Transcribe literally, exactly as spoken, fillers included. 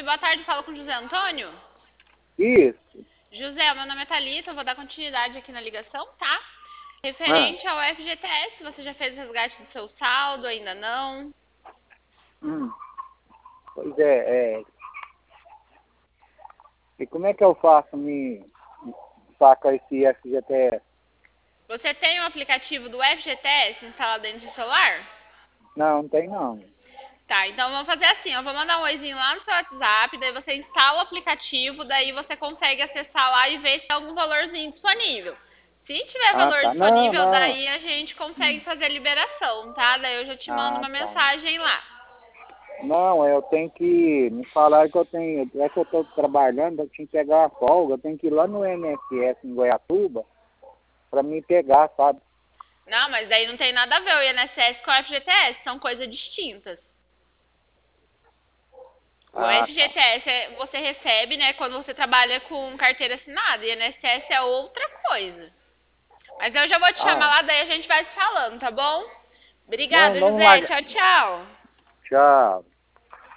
Oi, boa tarde, falo com o José Antônio. Isso. José, meu nome é Thalita, eu vou dar continuidade aqui na ligação, tá? Ah, Referente ao F G T S, você já fez o resgate do seu saldo, ainda não? hum, pois é, é. E como é que eu faço me, me sacar esse F G T S? Você tem o aplicativo do F G T S instalado aí no seu celular? Não, não tem não. Tá, então vamos fazer assim, eu vou mandar um oizinho lá no seu WhatsApp, daí você instala o aplicativo, daí você consegue acessar lá e ver se tem algum valorzinho disponível. Se tiver Ah, valor tá. Não, disponível, não. daí a gente consegue Hum, fazer a liberação, tá? Daí eu já te mando Ah, uma tá. mensagem lá. Não, eu tenho que. Me falaram que eu tenho. É que eu estou trabalhando, eu tinha que pegar a folga, eu tenho que ir lá no I N S S em Goiatuba para me pegar, sabe? Não, mas daí não tem nada a ver o I N S S com o F G T S, são coisas distintas. O Ah, tá. F G T S é, você recebe, né, quando você trabalha com carteira assinada, e o I N S S é outra coisa. Mas eu já vou te chamar Ah, lá, daí a gente vai se falando, tá bom? não, Obrigada, não José. larga. Tchau, tchau. Tchau.